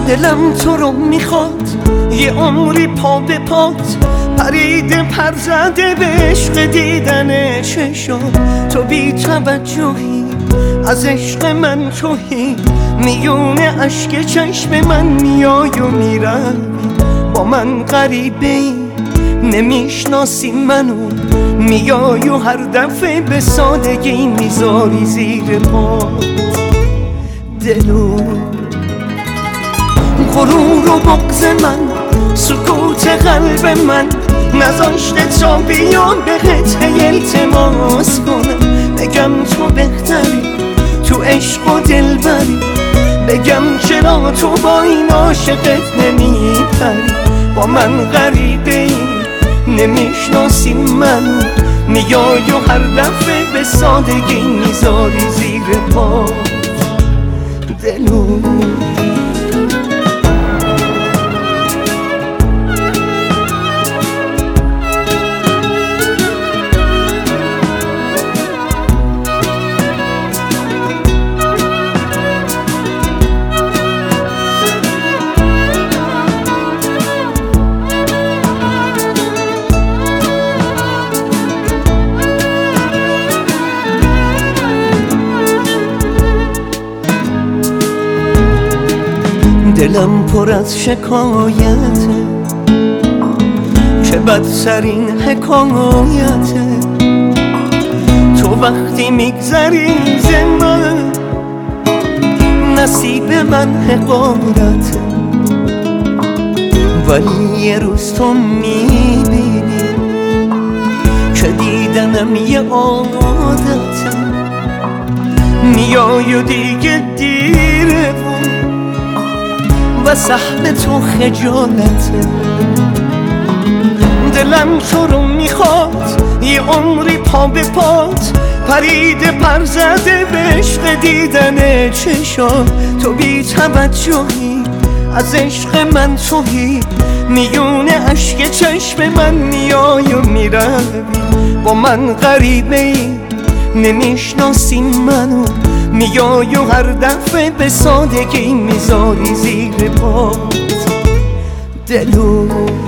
دلم تو رو میخواد، یه عمری پا به پات پریده پر زده به عشق دیدن چشات. تو بی توجهی از عشق من توهی، میونه اشک چشم من میای و میروی. با من غریبه ای نمیشناسی منو، میای و هر دفعه به سادگی میذاری زیر پات دلو. غرور و بغض من، سکوت قلب من نذاشته تا بیام بهت التماس کنم. بگم تو بهتری، تو عشق و دلبری، بگم چرا تو با این عاشقت نمیپری. با من غریبه ای نمیشناسی منو، میای و هر دفعه به سادگی میذاری زیر پات دلو. دلم پر از شکایته که بدترین حکایته. تو وقتی میگذری ز من، نصیب من حقارته. ولی یه روز تو میبینی که دیدنم یه عادته. میای و دیگه دیره و سهم تو خجالته. دلم تو رو میخواد، یه عمری پا به پات پریده پر زده به عشق دیدن چشات. تو بی توجهی از عشق من توهی، میونه اشک چشم من میای و میروی. با من غریبه ای نمیشناسی منو، میای و هر دفعه به سادگی میذاری زیر پات دلو.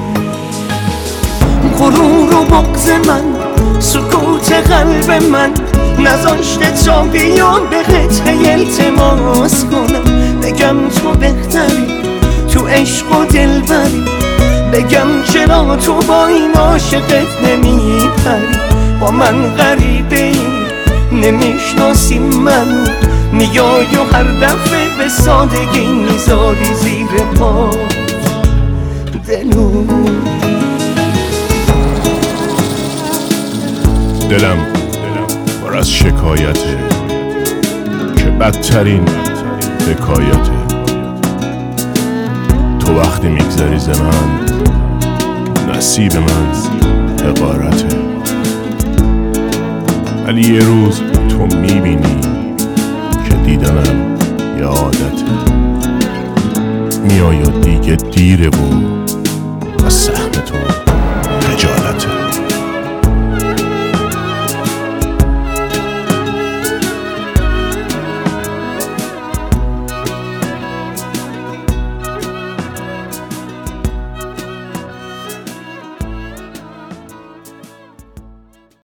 غرور و بغض من، سکوت قلب من نذاشته تا بیام بهت التماس کنم. بگم تو بهتری، تو عشق و دلبری، بگم چرا تو با این عاشقت نمیپری. با من غریبه ای نمیشناسی منو، میای و هر دفعه به سادگی میذاری زیر پات دلو. دلم پر از شکایته که بدترین حکایته. تو وقتی میگذری ز من، نصیب من حقارته. ولی یه روز تو میبینی که دیدنم یه عادته. میای و دیگه دیره و